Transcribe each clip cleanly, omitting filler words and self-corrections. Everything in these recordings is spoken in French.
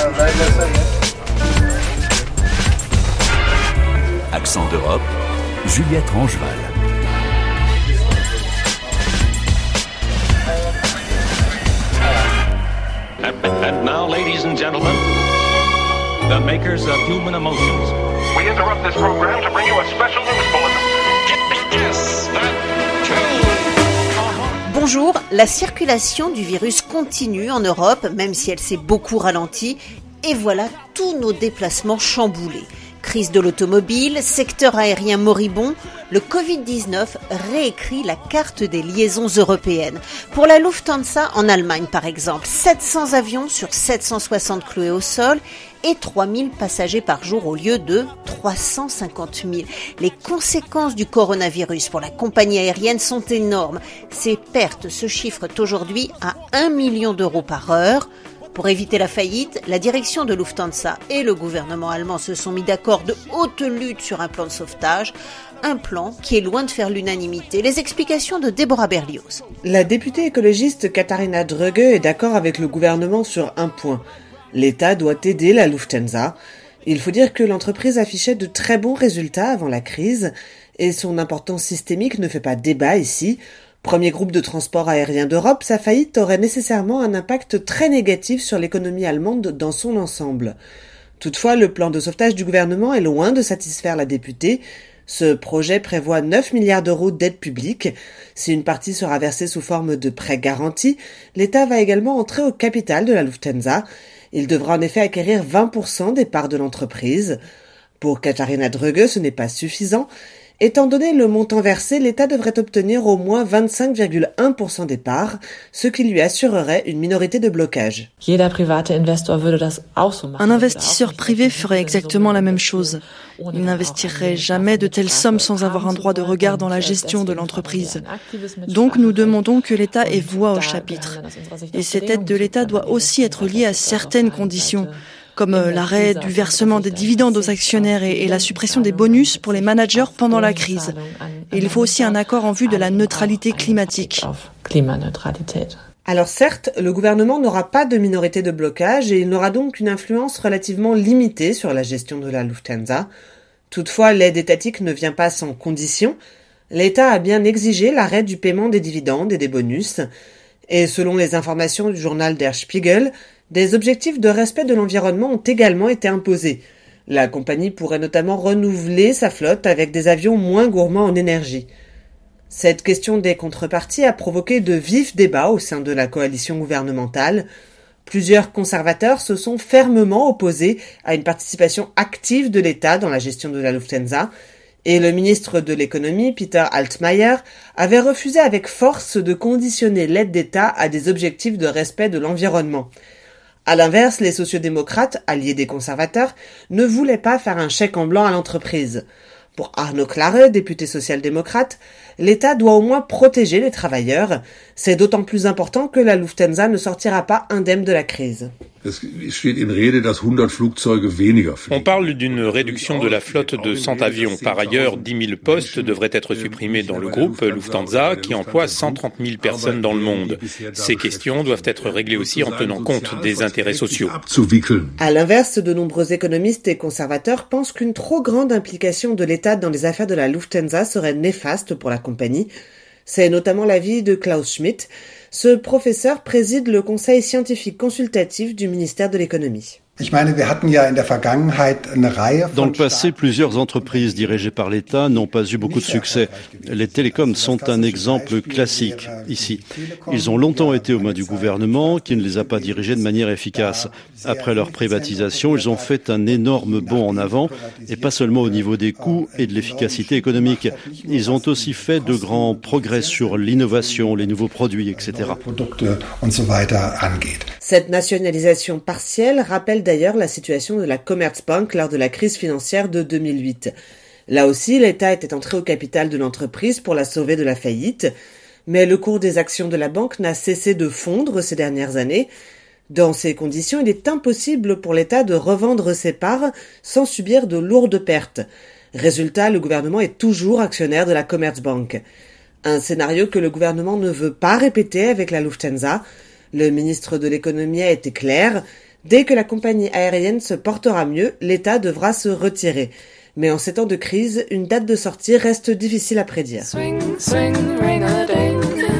Accent d'Europe, Juliette Rangeval. And now, ladies and gentlemen, the makers of Human Emotions. We interrupt this program to bring you a special news bulletin. Yes, that Bonjour, la circulation du virus continue en Europe, même si elle s'est beaucoup ralentie, et voilà tous nos déplacements chamboulés. Crise de l'automobile, secteur aérien moribond, le Covid-19 réécrit la carte des liaisons européennes. Pour la Lufthansa, en Allemagne par exemple, 700 avions sur 760 cloués au sol et 3000 passagers par jour au lieu de 350 000. Les conséquences du coronavirus pour la compagnie aérienne sont énormes. Ces pertes se chiffrent aujourd'hui à 1 million d'euros par heure. Pour éviter la faillite, la direction de Lufthansa et le gouvernement allemand se sont mis d'accord de haute lutte sur un plan de sauvetage, un plan qui est loin de faire l'unanimité. Les explications de Deborah Berlioz. La députée écologiste Katharina Dröge est d'accord avec le gouvernement sur un point. L'État doit aider la Lufthansa. Il faut dire que l'entreprise affichait de très bons résultats avant la crise et son importance systémique ne fait pas débat ici. Premier groupe de transport aérien d'Europe, sa faillite aurait nécessairement un impact très négatif sur l'économie allemande dans son ensemble. Toutefois, le plan de sauvetage du gouvernement est loin de satisfaire la députée. Ce projet prévoit 9 milliards d'euros d'aide publique. Si une partie sera versée sous forme de prêts garantis, l'État va également entrer au capital de la Lufthansa. Il devra en effet acquérir 20% des parts de l'entreprise. Pour Katharina Dröge, ce n'est pas suffisant. Étant donné le montant versé, l'État devrait obtenir au moins 25,1% des parts, ce qui lui assurerait une minorité de blocage. Un investisseur privé ferait exactement la même chose. Il n'investirait jamais de telles sommes sans avoir un droit de regard dans la gestion de l'entreprise. Donc nous demandons que l'État ait voix au chapitre. Et cette aide de l'État doit aussi être liée à certaines conditions, comme l'arrêt du versement des dividendes aux actionnaires et la suppression des bonus pour les managers pendant la crise. Et il faut aussi un accord en vue de la neutralité climatique. Alors certes, le gouvernement n'aura pas de minorité de blocage et il n'aura donc une influence relativement limitée sur la gestion de la Lufthansa. Toutefois, l'aide étatique ne vient pas sans condition. L'État a bien exigé l'arrêt du paiement des dividendes et des bonus. Et selon les informations du journal Der Spiegel, des objectifs de respect de l'environnement ont également été imposés. La compagnie pourrait notamment renouveler sa flotte avec des avions moins gourmands en énergie. Cette question des contreparties a provoqué de vifs débats au sein de la coalition gouvernementale. Plusieurs conservateurs se sont fermement opposés à une participation active de l'État dans la gestion de la Lufthansa, et le ministre de l'économie, Peter Altmaier, avait refusé avec force de conditionner l'aide d'État à des objectifs de respect de l'environnement. À l'inverse, les sociodémocrates, alliés des conservateurs, ne voulaient pas faire un chèque en blanc à l'entreprise. Pour Arno Klare, député social-démocrate, l'État doit au moins protéger les travailleurs. C'est d'autant plus important que la Lufthansa ne sortira pas indemne de la crise. On parle d'une réduction de la flotte de 100 avions. Par ailleurs, 10 000 postes devraient être supprimés dans le groupe Lufthansa qui emploie 130 000 personnes dans le monde. Ces questions doivent être réglées aussi en tenant compte des intérêts sociaux. À l'inverse, de nombreux économistes et conservateurs pensent qu'une trop grande implication de l'État dans les affaires de la Lufthansa serait néfaste pour la compagnie. C'est notamment l'avis de Klaus Schmidt. Ce professeur préside le conseil scientifique consultatif du ministère de l'économie. Dans le passé, plusieurs entreprises dirigées par l'État n'ont pas eu beaucoup de succès. Les télécoms sont un exemple classique ici. Ils ont longtemps été aux mains du gouvernement qui ne les a pas dirigés de manière efficace. Après leur privatisation, ils ont fait un énorme bond en avant, et pas seulement au niveau des coûts et de l'efficacité économique. Ils ont aussi fait de grands progrès sur l'innovation, les nouveaux produits, etc. Cette nationalisation partielle rappelle d'ailleurs la situation de la Commerzbank lors de la crise financière de 2008. Là aussi, l'État était entré au capital de l'entreprise pour la sauver de la faillite, mais le cours des actions de la banque n'a cessé de fondre ces dernières années. Dans ces conditions, il est impossible pour l'État de revendre ses parts sans subir de lourdes pertes. Résultat, le gouvernement est toujours actionnaire de la Commerzbank. Un scénario que le gouvernement ne veut pas répéter avec la Lufthansa. Le ministre de l'économie a été clair. Dès que la compagnie aérienne se portera mieux, l'État devra se retirer. Mais en ces temps de crise, une date de sortie reste difficile à prédire. Swing, swing, ring-a-ding,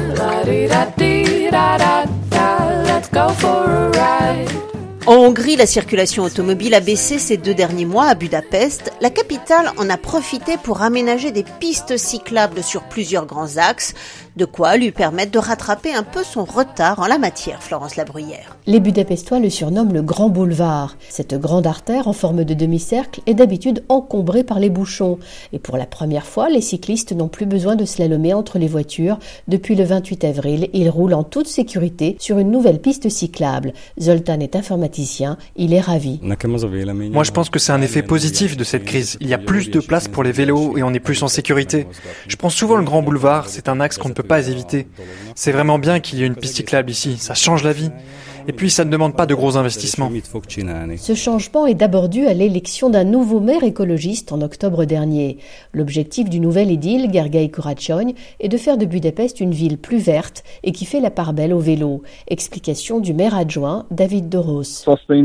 la-di-da-di-da-da-da, let's go for a ride. En Hongrie, la circulation automobile a baissé ces 2 derniers mois à Budapest. La capitale en a profité pour aménager des pistes cyclables sur plusieurs grands axes, de quoi lui permettre de rattraper un peu son retard en la matière, Florence Labruyère. Les Budapestois le surnomment le Grand Boulevard. Cette grande artère en forme de demi-cercle est d'habitude encombrée par les bouchons. Et pour la première fois, les cyclistes n'ont plus besoin de slalomer entre les voitures. Depuis le 28 avril, ils roulent en toute sécurité sur une nouvelle piste cyclable. Zoltan est informaticien, il est ravi. Moi, je pense que c'est un effet positif de cette crise. Il y a plus de place pour les vélos et on est plus en sécurité. Je prends souvent le Grand Boulevard, c'est un axe qu'on ne peut pas éviter. C'est vraiment bien qu'il y ait une piste cyclable ici, ça change la vie. Et puis, ça ne demande pas de gros investissements. Ce changement est d'abord dû à l'élection d'un nouveau maire écologiste en octobre dernier. L'objectif du nouvel édile, Gergely Karácsony, est de faire de Budapest une ville plus verte et qui fait la part belle au vélo. Explication du maire adjoint, David Doros.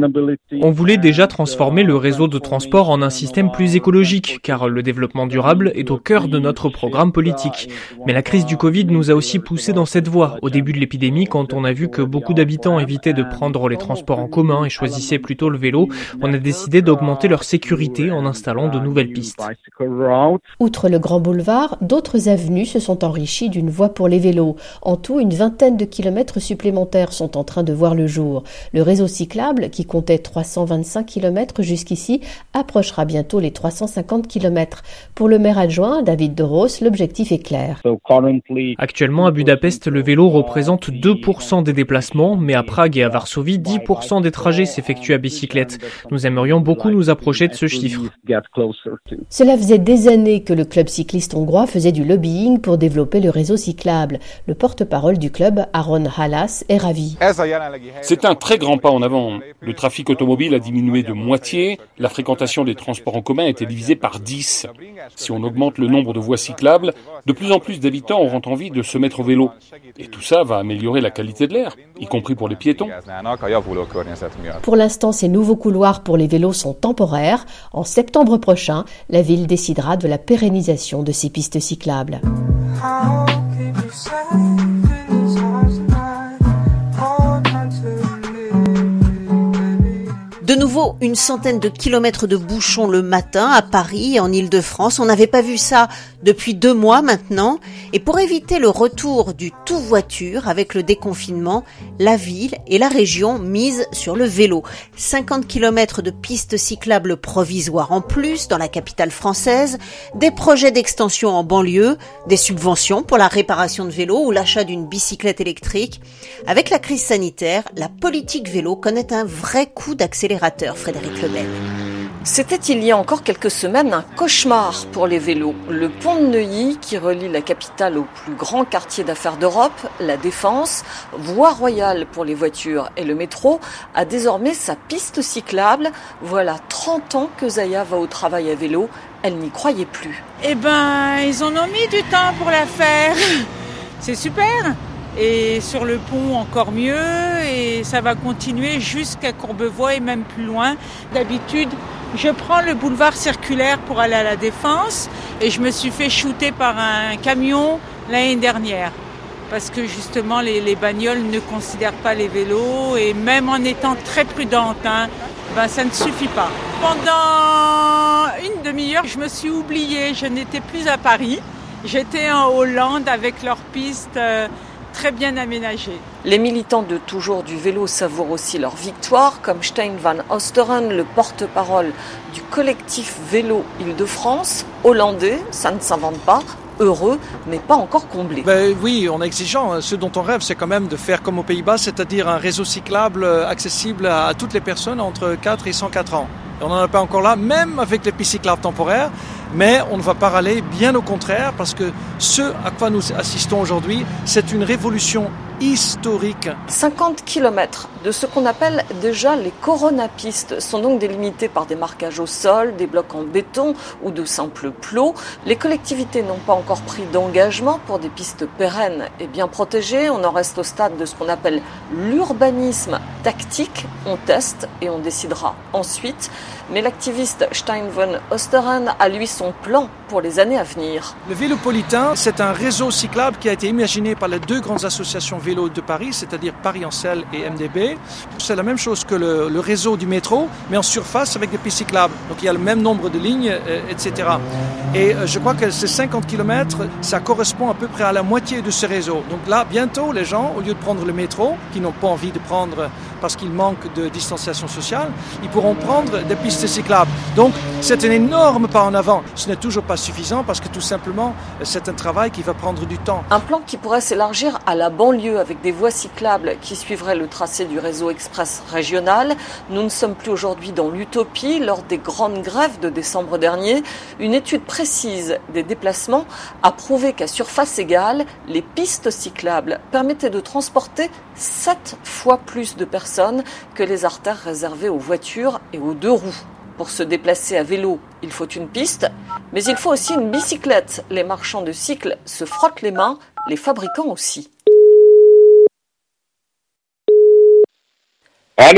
On voulait déjà transformer le réseau de transport en un système plus écologique, car le développement durable est au cœur de notre programme politique. Mais la crise du Covid nous a aussi poussé dans cette voie. Au début de l'épidémie, quand on a vu que beaucoup d'habitants évitaient de prendre les transports en commun et choisissaient plutôt le vélo, on a décidé d'augmenter leur sécurité en installant de nouvelles pistes. Outre le Grand Boulevard, d'autres avenues se sont enrichies d'une voie pour les vélos. En tout, une vingtaine de kilomètres supplémentaires sont en train de voir le jour. Le réseau cyclable, qui comptait 325 kilomètres jusqu'ici, approchera bientôt les 350 kilomètres. Pour le maire adjoint, David Doros, l'objectif est clair. Actuellement, à Budapest, le vélo représente 2% des déplacements, mais à Prague et à Varsovie, 10% des trajets s'effectuent à bicyclette. Nous aimerions beaucoup nous approcher de ce chiffre. Cela faisait des années que le club cycliste hongrois faisait du lobbying pour développer le réseau cyclable. Le porte-parole du club, Aaron Halas, est ravi. C'est un très grand pas en avant. Le trafic automobile a diminué de moitié, la fréquentation des transports en commun a été divisée par 10. Si on augmente le nombre de voies cyclables, de plus en plus d'habitants auront envie de se mettre au vélo. Et tout ça va améliorer la qualité de l'air, y compris pour les piétons. Pour l'instant, ces nouveaux couloirs pour les vélos sont temporaires. En septembre prochain, la ville décidera de la pérennisation de ces pistes cyclables. De nouveau, une centaine de kilomètres de bouchons le matin à Paris et en Île-de-France. On n'avait pas vu ça depuis 2 mois maintenant. Et pour éviter le retour du tout voiture avec le déconfinement, la ville et la région misent sur le vélo. 50 kilomètres de pistes cyclables provisoires en plus dans la capitale française, des projets d'extension en banlieue, des subventions pour la réparation de vélos ou l'achat d'une bicyclette électrique. Avec la crise sanitaire, la politique vélo connaît un vrai coup d'accélérateur. Frédéric Lebel. C'était il y a encore quelques semaines un cauchemar pour les vélos. Le pont de Neuilly, qui relie la capitale au plus grand quartier d'affaires d'Europe, la Défense, voie royale pour les voitures et le métro, a désormais sa piste cyclable. Voilà 30 ans que Zaya va au travail à vélo. Elle n'y croyait plus. Eh ben, ils en ont mis du temps pour la faire. C'est super. Et sur le pont encore mieux, et ça va continuer jusqu'à Courbevoie et même plus loin. D'habitude, je prends le boulevard circulaire pour aller à la Défense et je me suis fait shooter par un camion l'année dernière. Parce que justement, les bagnoles ne considèrent pas les vélos et même en étant très prudente, ça ne suffit pas. Pendant une demi-heure, je me suis oubliée, je n'étais plus à Paris. J'étais en Hollande avec leurs pistes très bien aménagé. Les militants de toujours du vélo savourent aussi leur victoire, comme Stein van Osteren, le porte-parole du collectif Vélo Île-de-France. Hollandais, ça ne s'invente pas. Heureux, mais pas encore comblé. Oui, on est exigeant. Ce dont on rêve, c'est quand même de faire comme aux Pays-Bas, c'est-à-dire un réseau cyclable accessible à toutes les personnes entre 4 et 104 ans. Et on n'en a pas encore là, même avec les pistes cyclables temporaires, mais on ne va pas râler, bien au contraire, parce que ce à quoi nous assistons aujourd'hui, c'est une révolution historique. 50 km de ce qu'on appelle déjà les coronapistes sont donc délimités par des marquages au sol, des blocs en béton ou de simples plots. Les collectivités n'ont pas encore pris d'engagement pour des pistes pérennes et bien protégées. On en reste au stade de ce qu'on appelle l'urbanisme tactique. On teste et on décidera ensuite. Mais l'activiste Stein von Osteren a lui son plan pour les années à venir. Le Vélopolitain, c'est un réseau cyclable qui a été imaginé par les deux grandes associations vélo de Paris, c'est-à-dire Paris-Ancel et MDB. C'est la même chose que le réseau du métro, mais en surface avec des pistes cyclables. Donc il y a le même nombre de lignes, etc. Et je crois que ces 50 km, ça correspond à peu près à la moitié de ce réseau. Donc là, bientôt, les gens, au lieu de prendre le métro, qui n'ont pas envie de prendre parce qu'il manque de distanciation sociale, ils pourront prendre des pistes cyclables. Donc c'est un énorme pas en avant. Ce n'est toujours pas suffisant parce que tout simplement, c'est un travail qui va prendre du temps. Un plan qui pourrait s'élargir à la banlieue avec des voies cyclables qui suivraient le tracé du réseau express régional. Nous ne sommes plus aujourd'hui dans l'utopie. Lors des grandes grèves de décembre dernier, une étude précise des déplacements a prouvé qu'à surface égale, les pistes cyclables permettaient de transporter 7 fois plus de personnes que les artères réservées aux voitures et aux deux roues. Pour se déplacer à vélo, il faut une piste, mais il faut aussi une bicyclette. Les marchands de cycles se frottent les mains, les fabricants aussi. Allô ?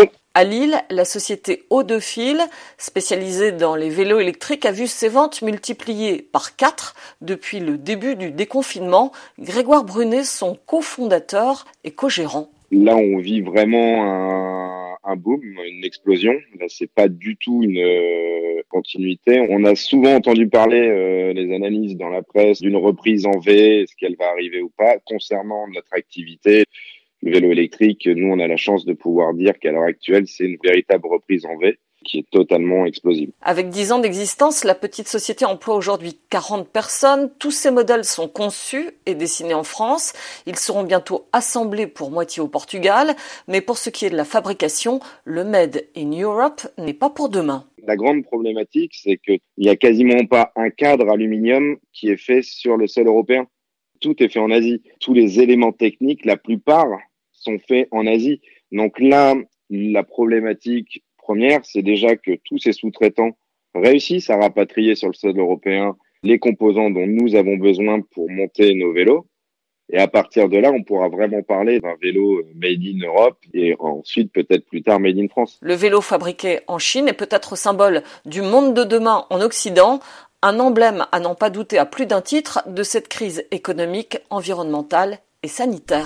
À Lille, la société Eau de Fil, spécialisée dans les vélos électriques, a vu ses ventes multipliées par 4 depuis le début du déconfinement. Grégoire Brunet, son cofondateur et co-gérant. Là, on vit vraiment un boom, une explosion. Là, c'est pas du tout une continuité. On a souvent entendu parler, les analyses dans la presse, d'une reprise en V, est-ce qu'elle va arriver ou pas. Concernant notre activité, le vélo électrique, nous, on a la chance de pouvoir dire qu'à l'heure actuelle, c'est une véritable reprise en V qui est totalement explosive. Avec 10 ans d'existence, la petite société emploie aujourd'hui 40 personnes. Tous ces modèles sont conçus et dessinés en France. Ils seront bientôt assemblés pour moitié au Portugal. Mais pour ce qui est de la fabrication, le Made in Europe n'est pas pour demain. La grande problématique, c'est qu'il n'y a quasiment pas un cadre aluminium qui est fait sur le sol européen. Tout est fait en Asie. Tous les éléments techniques, la plupart, sont faits en Asie. Donc là, la problématique première, c'est déjà que tous ces sous-traitants réussissent à rapatrier sur le sol européen les composants dont nous avons besoin pour monter nos vélos. Et à partir de là, on pourra vraiment parler d'un vélo made in Europe et ensuite peut-être plus tard made in France. Le vélo fabriqué en Chine est peut-être symbole du monde de demain en Occident, un emblème à n'en pas douter à plus d'un titre de cette crise économique, environnementale et sanitaire.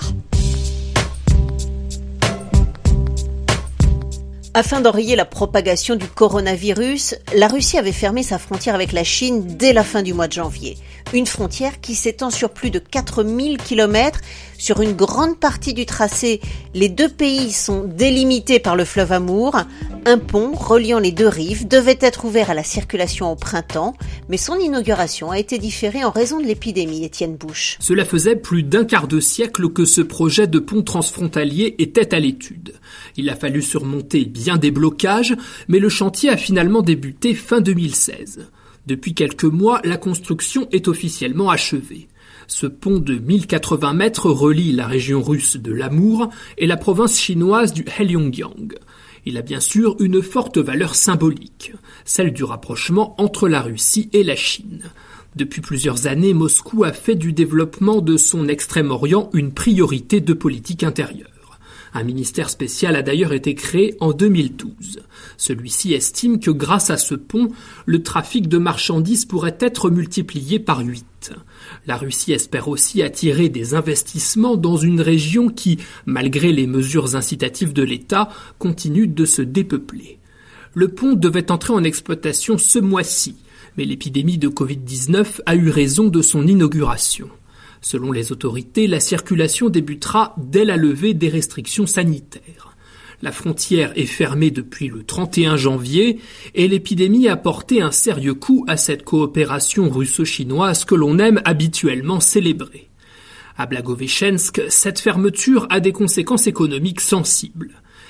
Afin d'enrayer la propagation du coronavirus, la Russie avait fermé sa frontière avec la Chine dès la fin du mois de janvier. Une frontière qui s'étend sur plus de 4000 km. Sur une grande partie du tracé, les deux pays sont délimités par le fleuve Amour. Un pont reliant les deux rives devait être ouvert à la circulation au printemps, mais son inauguration a été différée en raison de l'épidémie, Étienne Bouche. Cela faisait plus d'un quart de siècle que ce projet de pont transfrontalier était à l'étude. Il a fallu surmonter bien des blocages, mais le chantier a finalement débuté fin 2016. Depuis quelques mois, la construction est officiellement achevée. Ce pont de 1080 mètres relie la région russe de l'Amour et la province chinoise du Heilongjiang. Il a bien sûr une forte valeur symbolique, celle du rapprochement entre la Russie et la Chine. Depuis plusieurs années, Moscou a fait du développement de son Extrême-Orient une priorité de politique intérieure. Un ministère spécial a d'ailleurs été créé en 2012. Celui-ci estime que grâce à ce pont, le trafic de marchandises pourrait être multiplié par 8. La Russie espère aussi attirer des investissements dans une région qui, malgré les mesures incitatives de l'État, continue de se dépeupler. Le pont devait entrer en exploitation ce mois-ci, mais l'épidémie de Covid-19 a eu raison de son inauguration. Selon les autorités, la circulation débutera dès la levée des restrictions sanitaires. La frontière est fermée depuis le 31 janvier et l'épidémie a porté un sérieux coup à cette coopération russo-chinoise que l'on aime habituellement célébrer. À Blagoveshchensk, cette fermeture a des conséquences économiques sensibles.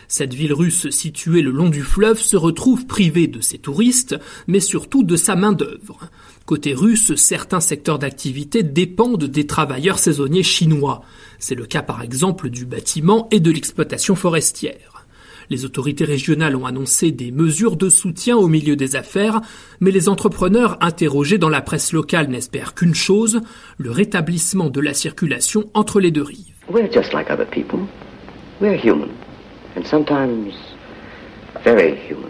Cette ville russe située le long du fleuve se retrouve privée de ses touristes, mais surtout de sa main-d'œuvre. Côté russe, certains secteurs d'activité dépendent des travailleurs saisonniers chinois. C'est le cas par exemple du bâtiment et de l'exploitation forestière. Les autorités régionales ont annoncé des mesures de soutien au milieu des affaires, mais les entrepreneurs interrogés dans la presse locale n'espèrent qu'une chose, le rétablissement de la circulation entre les deux rives. We're just like other people. We're human. And sometimes very human.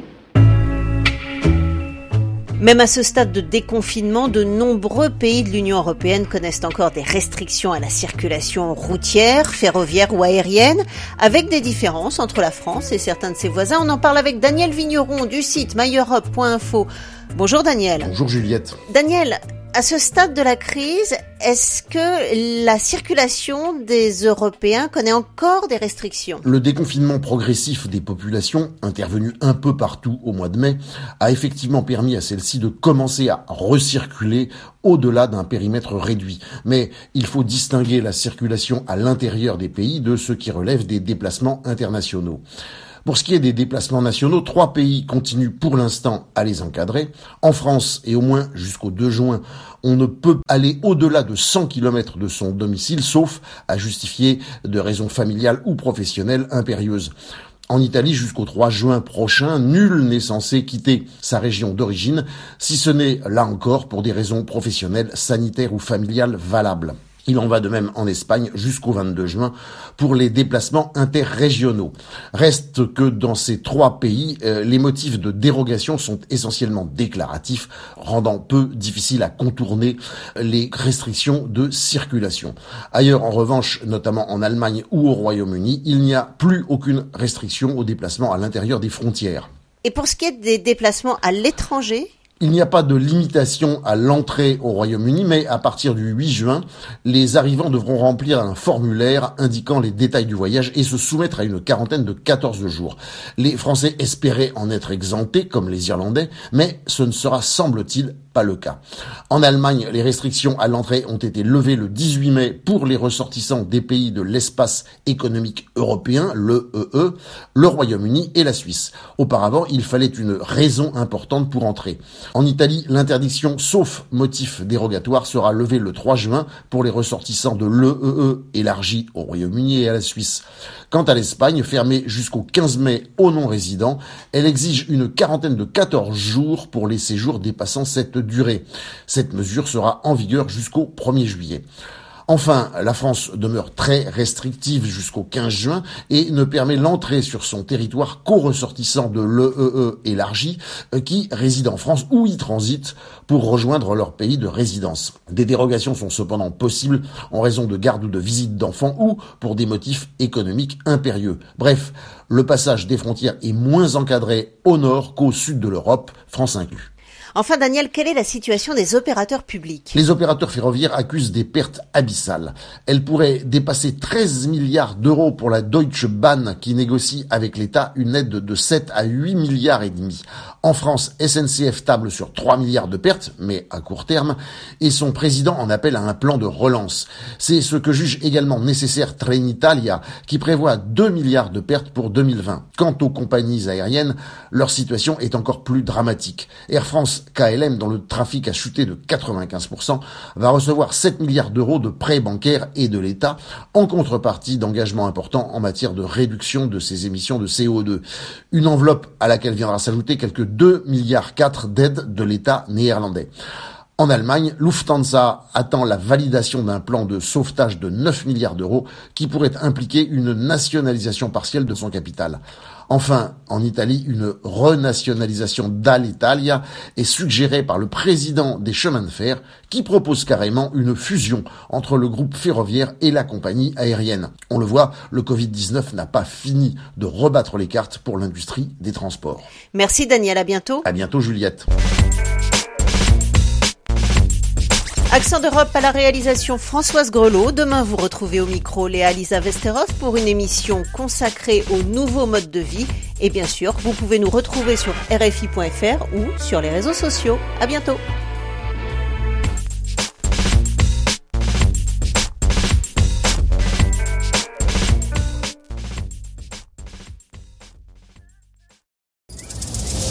Même à ce stade de déconfinement, de nombreux pays de l'Union européenne connaissent encore des restrictions à la circulation routière, ferroviaire ou aérienne, avec des différences entre la France et certains de ses voisins. On en parle avec Daniel Vigneron du site myeurope.info. Bonjour Daniel. Bonjour Juliette. Daniel, à ce stade de la crise, est-ce que la circulation des Européens connaît encore des restrictions ? Le déconfinement progressif des populations, intervenu un peu partout au mois de mai, a effectivement permis à celles-ci de commencer à recirculer au-delà d'un périmètre réduit. Mais il faut distinguer la circulation à l'intérieur des pays de ce qui relève des déplacements internationaux. Pour ce qui est des déplacements nationaux, 3 pays continuent pour l'instant à les encadrer. En France, et au moins jusqu'au 2 juin, on ne peut aller au-delà de 100 km de son domicile, sauf à justifier de raisons familiales ou professionnelles impérieuses. En Italie, jusqu'au 3 juin prochain, nul n'est censé quitter sa région d'origine, si ce n'est, là encore, pour des raisons professionnelles, sanitaires ou familiales valables. Il en va de même en Espagne jusqu'au 22 juin pour les déplacements interrégionaux. Reste que dans ces 3 pays, les motifs de dérogation sont essentiellement déclaratifs, rendant peu difficile à contourner les restrictions de circulation. Ailleurs, en revanche, notamment en Allemagne ou au Royaume-Uni, il n'y a plus aucune restriction aux déplacements à l'intérieur des frontières. Et pour ce qui est des déplacements à l'étranger ? Il n'y a pas de limitation à l'entrée au Royaume-Uni, mais à partir du 8 juin, les arrivants devront remplir un formulaire indiquant les détails du voyage et se soumettre à une quarantaine de 14 jours. Les Français espéraient en être exemptés, comme les Irlandais, mais ce ne sera, semble-t-il, pas le cas. En Allemagne, les restrictions à l'entrée ont été levées le 18 mai pour les ressortissants des pays de l'espace économique européen, l'EEE, le Royaume-Uni et la Suisse. Auparavant, il fallait une raison importante pour entrer. En Italie, l'interdiction, sauf motif dérogatoire, sera levée le 3 juin pour les ressortissants de l'EEE élargie au Royaume-Uni et à la Suisse. Quant à l'Espagne, fermée jusqu'au 15 mai aux non-résidents, elle exige une quarantaine de 14 jours pour les séjours dépassant cette durée. Cette mesure sera en vigueur jusqu'au 1er juillet. Enfin, la France demeure très restrictive jusqu'au 15 juin et ne permet l'entrée sur son territoire qu'aux ressortissants de l'EEE élargi qui résident en France ou y transitent pour rejoindre leur pays de résidence. Des dérogations sont cependant possibles en raison de garde ou de visite d'enfants ou pour des motifs économiques impérieux. Bref, le passage des frontières est moins encadré au nord qu'au sud de l'Europe, France inclus. Enfin, Daniel, quelle est la situation des opérateurs publics ? Les opérateurs ferroviaires accusent des pertes abyssales. Elles pourraient dépasser 13 milliards d'euros pour la Deutsche Bahn qui négocie avec l'État une aide de 7 à 8 milliards et demi. En France, SNCF table sur 3 milliards de pertes, mais à court terme, et son président en appelle à un plan de relance. C'est ce que juge également nécessaire Trenitalia, qui prévoit 2 milliards de pertes pour 2020. Quant aux compagnies aériennes, leur situation est encore plus dramatique. Air France KLM, dont le trafic a chuté de 95%, va recevoir 7 milliards d'euros de prêts bancaires et de l'État en contrepartie d'engagements importants en matière de réduction de ses émissions de CO2. Une enveloppe à laquelle viendra s'ajouter quelques 2,4 milliards d'aides de l'État néerlandais. En Allemagne, Lufthansa attend la validation d'un plan de sauvetage de 9 milliards d'euros qui pourrait impliquer une nationalisation partielle de son capital. Enfin, en Italie, une renationalisation d'Alitalia est suggérée par le président des chemins de fer qui propose carrément une fusion entre le groupe ferroviaire et la compagnie aérienne. On le voit, le Covid-19 n'a pas fini de rebattre les cartes pour l'industrie des transports. Merci Daniel, à bientôt. À bientôt Juliette. Accent d'Europe à la réalisation Françoise Grelot. Demain, vous retrouvez au micro Léa-Lisa Vesterhoff pour une émission consacrée aux nouveaux modes de vie. Et bien sûr, vous pouvez nous retrouver sur RFI.fr ou sur les réseaux sociaux. À bientôt.